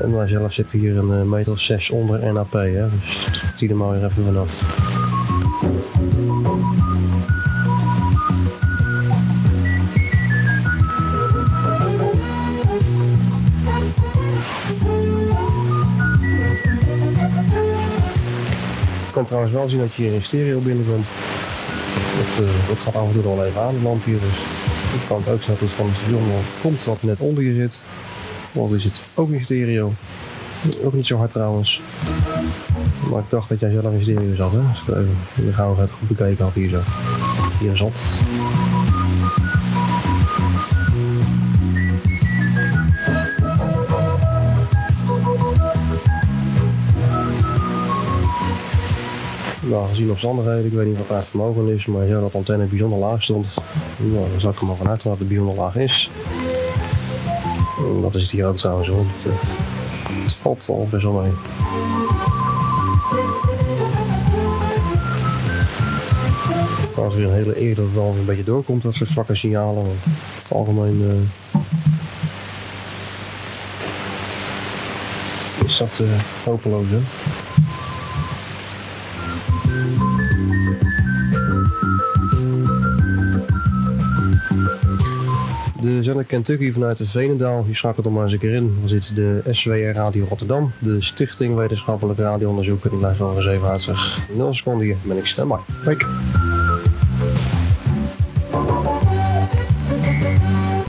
En wij zelf zitten hier een meter of 6 onder NAP, hè? Dus zie er maar weer even vanaf. Je kan trouwens wel zien dat je hier in stereo binnenkomt. Dat gaat af en toe al even aan, het lampje. Dus het kan ook zijn dat het van het station komt wat net onder je zit. Want is het ook in stereo. Ook niet zo hard trouwens. Maar ik dacht dat jij zelf in stereo zat, hè? Dus we gaan het goed bekeken af hier zo. Hier zat. Nou, gezien omstandigheden, ik weet niet wat daar het vermogen is, maar ja, dat de antenne bijzonder laag stond. Nou, dan zal ik er maar vanuit dat het bijzonder laag is. En dat is het hier ook trouwens hoor. Het valt al best wel mee. Trouwens weer een hele eer dat het al een beetje doorkomt, dat soort zwakke signalen. Want het algemeen is dat hopeloos hè. De zender Kentucky vanuit het Veenendaal, hier schakelt er maar eens een keer in. Dan zit de SWR Radio Rotterdam, de Stichting Wetenschappelijk Radioonderzoek. En die blijft wel eens even uit zich. 0 seconden hier ben ik standby. Kijk.